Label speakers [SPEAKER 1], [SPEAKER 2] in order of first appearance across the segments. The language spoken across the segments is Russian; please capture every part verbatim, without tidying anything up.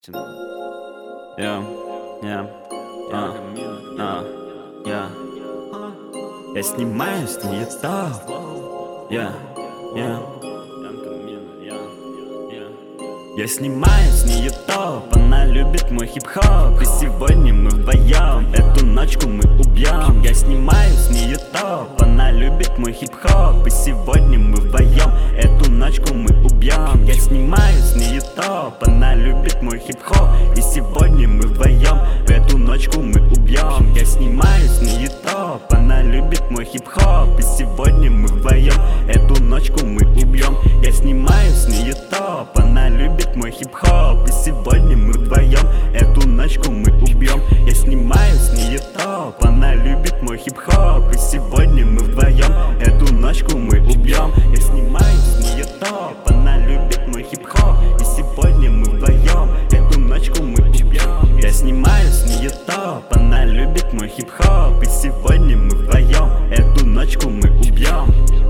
[SPEAKER 1] Yeah, yeah, yeah, yeah, yeah. Я снимаю с нее топ. Yeah, yeah. Я снимаю с нее топ. Она любит мой хип-хоп. И сегодня мы вдвоем эту ночку мы убьем. Я снимаю с нее топ. Она любит мой хип-хоп. И сегодня мы вдвоем эту ночку мы убьем. Я снимаю с нее топ. Она любит мой хип-хоп. И сегодня мы вдвоем эту ночку мы убьем. Я снимаю с нее топ. Она любит мой хип-хоп. И сегодня мы вдвоем эту ночку мы убьем. Я снимаю с нее топ. Она любит мой хип-хоп. И сегодня мы вдвоем эту ночку мы убьем. Я снимаю с нее топ. Она любит мой хип-хоп. И сегодня мы вдвоем эту ночку мы убьем. Я снимаю с нее топ. Она любит мой хип-хоп. И сегодня мы вдвоем эту ночку мы убьем. Я снимаю с нее топ. Она любит мой хип-хоп. И сегодня мы вдвоем эту ночку мы убьем.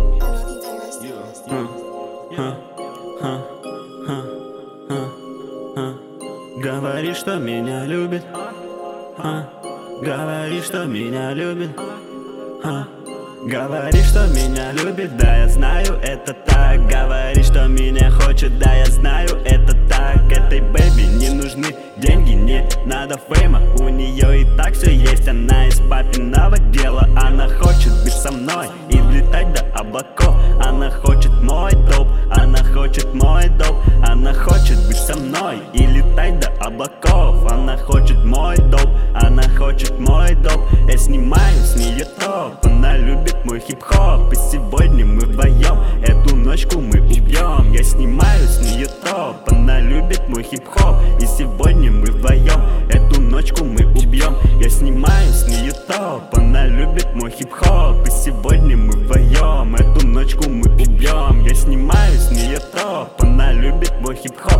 [SPEAKER 1] Говори, что меня любит. а? Говори, что меня любит. а? Говори, что меня любит, да, я знаю, это так. Говори, что меня хочет, да, я знаю, это так. Этой бэби не нужны деньги, не надо фейма. У нее и так все есть, она из папиного дела. Она хочет быть со мной и взлетать до облаков. Она хочет мой доп, она хочет мой доп. Она хочет быть со мной и летать до облаков. Она хочет мой доп, она хочет мой доп. Я снимаю с нее топ. Она любит мой хип-хоп. И сегодня мы вдвоем эту ночку мы убьем. Я снимаю с нее топ. Она любит мой хип-хоп. И сегодня мы вдвоем эту ночку мы убьем. Я снимаю с нее топ. Она любит мой хип-хоп. И сегодня мы вдвоем эту ночку мы убьем. Я снимаю с нее топ. Она любит мой хип-хоп.